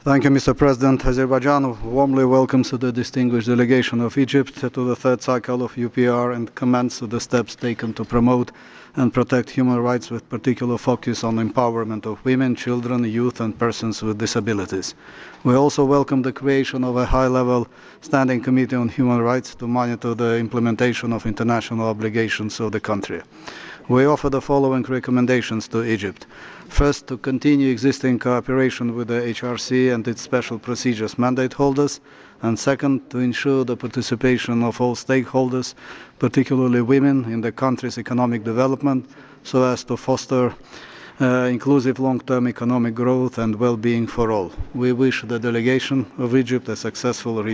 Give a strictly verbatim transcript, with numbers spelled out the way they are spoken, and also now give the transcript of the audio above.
Thank you, Mister President. Azerbaijan warmly welcomes the distinguished delegation of Egypt to the third cycle of U P R and commends the steps taken to promote and protect human rights with particular focus on empowerment of women, children, youth and persons with disabilities. We also welcome the creation of a high-level standing committee on human rights to monitor the implementation of international obligations of the country. We offer the following recommendations to Egypt. First, to continue existing cooperation with the H R C and its special procedures mandate holders, and second, to ensure the participation of all stakeholders, particularly women, in the country's economic development, so as to foster uh, inclusive long-term economic growth and well-being for all. We wish the delegation of Egypt a successful